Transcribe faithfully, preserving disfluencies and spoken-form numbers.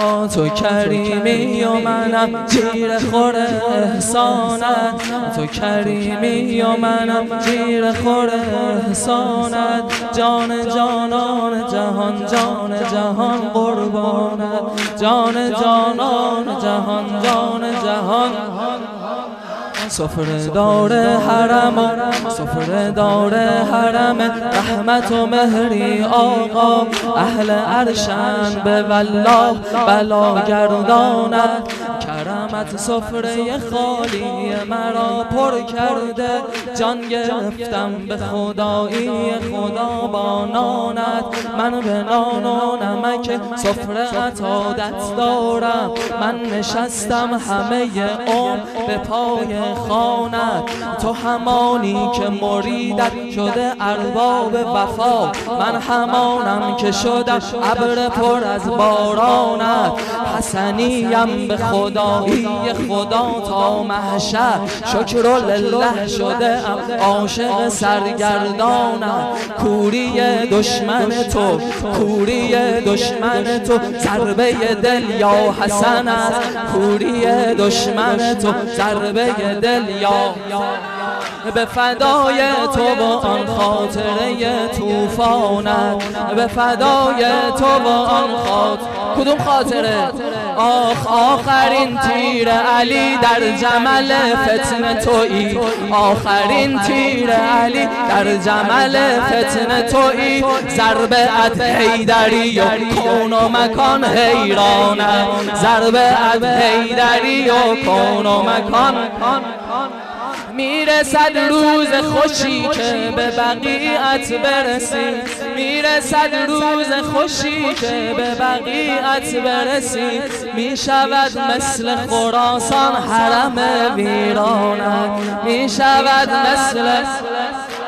تو کریمی و منم جیر خور احسانت، تو کریمی و منم جیر خور احسانت. جان جانان جهان جان جهان قربانت، جان جانان جهان جان جهان. سفره دار حرم، سفره دار حرم، رحمت و مهری آقا. اهل عرشن به والله بلا گرداند، کرمت سفره خالی مرا پر کرده. جان گرفتم به خدایی خدا با نانت، من به نان و نمک سفره عادت دارم. من نشستم همه عمر به پای خانت، تو همانی که مریدت شده ارباب وفا. من همانم که شدم ابر پر از بارانت. حسنیم به خدایی خدا تا محشر، شکر لله شده عاشق سرگردانت. کوری دشمن تو، کوری دشمن تو، ضربه دل یا حسن است. کوری دشمن تو، ضربه دل یا به فدای تو و آن خاطره طوفانت، به فدای تو و آن خاطره. کدوم خاطره؟ آخ آخرین تیر علی در جمل فتنه تویی، آخرین تیر علی در جمل فتنه تویی. ضربه ات حیدری و کون و مکان حیرانه، ضربه ات حیدری و کون و مکان. میرسد روز خوشی که به بقیت برسی، میرسد روز خوشی که به بقیت برسی. میشود مثل خراسان حرم ویرانت، میشود مثل